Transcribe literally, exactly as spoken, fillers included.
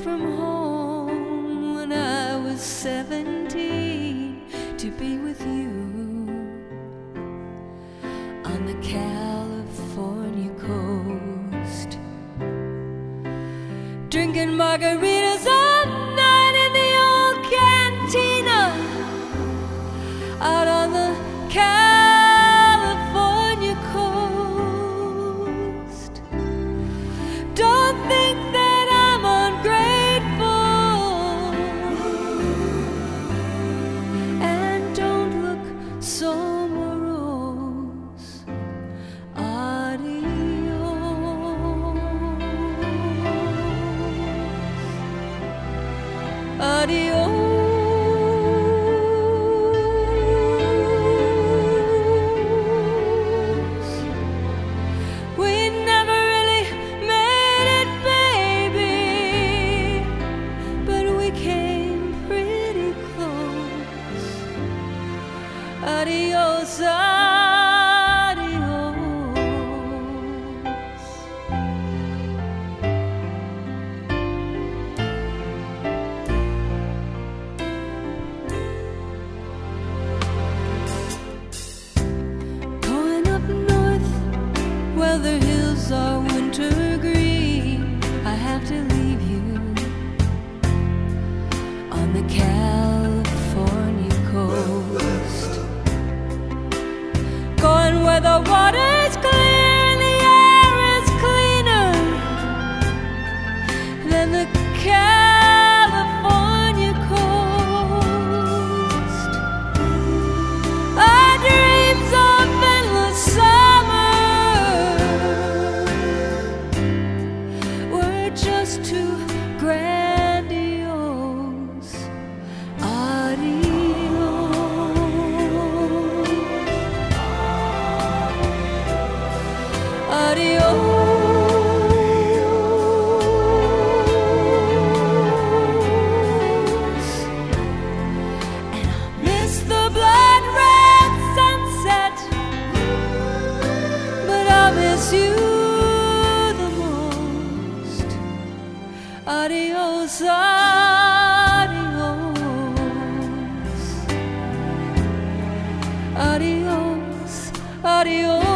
from home when I was seventeen to be with you on the California coast, drinking margaritas all night in the old cantina out on the California coast. Don't think that I'm ungrateful, and don't look so morose. Adios, adios. We never really made it, baby, but we came pretty close. Adios, adios. Going up north, well, the hills are winter green. I have to leave you on the California coast, going where the water's clear and the air is cleaner than the California coast. Our dreams of endless summer were just too grandiose. Adios, adios. And I miss the blood red sunset, but I miss you the most. Adios, adios, adios, adios.